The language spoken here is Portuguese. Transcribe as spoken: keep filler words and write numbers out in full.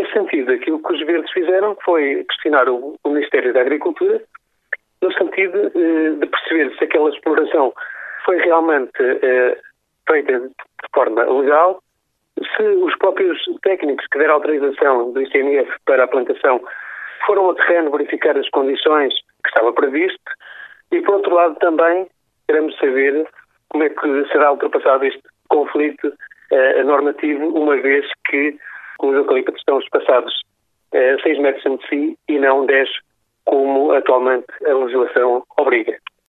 nesse sentido, aquilo que os verdes fizeram foi questionar o, o Ministério da Agricultura no sentido eh, de perceber se aquela exploração foi realmente eh, feita de forma legal, se os próprios técnicos que deram autorização do I C N F para a plantação foram ao terreno verificar as condições que estava previsto e, por outro lado, também queremos saber como é que será ultrapassado este conflito eh, normativo, uma vez que os eucaliptos estão espaçados eh, seis metros entre si e não dez, como atualmente a legislação obriga.